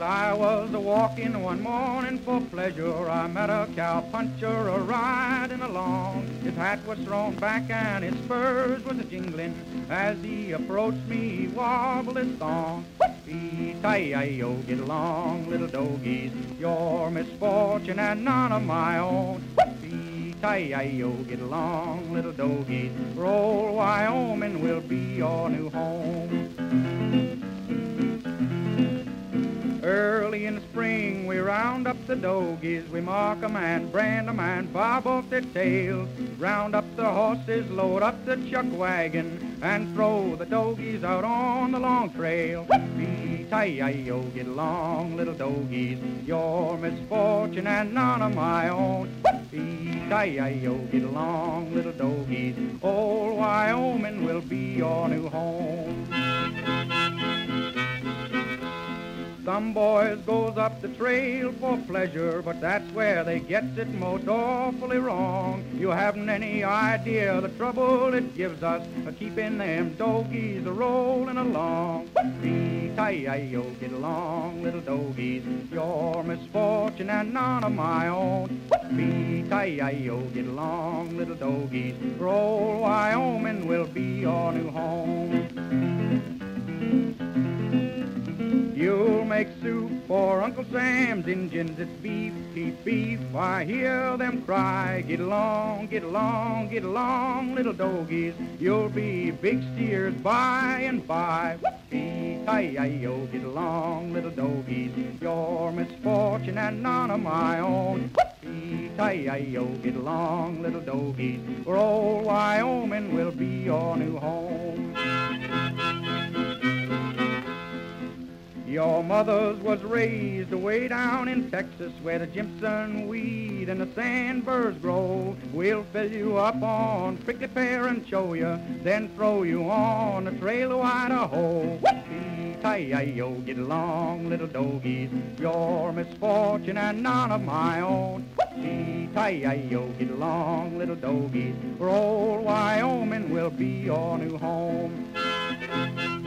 I was a-walking one morning for pleasure, I met a cowpuncher a-riding along. His hat was thrown back and his spurs was a-jingling. As he approached me, he wobbled his thong. Whoopee-tie-yi-yo, get along, little dogies, your misfortune and none of my own. Whoopee-tie-yi-yo, get along, little dogies, for old Wyoming will be your new home. Early in the spring we round up the dogies, we mark 'em and brand 'em and bob off their tails, round up the horses, load up the chuck wagon, and throw the dogies out on the long trail. Whoopee-tie-yi-yo, get along, little dogies, your misfortune and none of my own. Whoopee-tie-yi-yo, get along, little dogies, old Wyoming will be your new home. Some boys goes up the trail for pleasure, but that's where they gets it most awfully wrong. You haven't any idea the trouble it gives us keeping them dogies a-rolling along. Whoopee-tie-yi-yo, get along, little dogies, your misfortune and none of my own. Whoopee-tie-yi-yo, get along, little dogies, for old Wyoming will be your new home. You'll make soup for Uncle Sam's Injuns, it's beef, beef, beef, I hear them cry. Get along, get along, get along, little dogies, you'll be big steers by and by. Whoopee-tie-yi-yo, get along, little dogies, your misfortune and none of my own. Whoopee-tie-yi-yo, get along, little dogies, for old Wyoming will be your new home. Your mothers was raised away down in Texas, where the Jimson weed and the sandburrs grow. We'll fill you up on prickly pear and show you, then throw you on the trail of Idaho. Whoopee-tie-yi-yo, get along, little dogies, your misfortune and none of my own. Whoopee-tie-yi-yo, get along, little dogies, for old Wyoming will be your new home.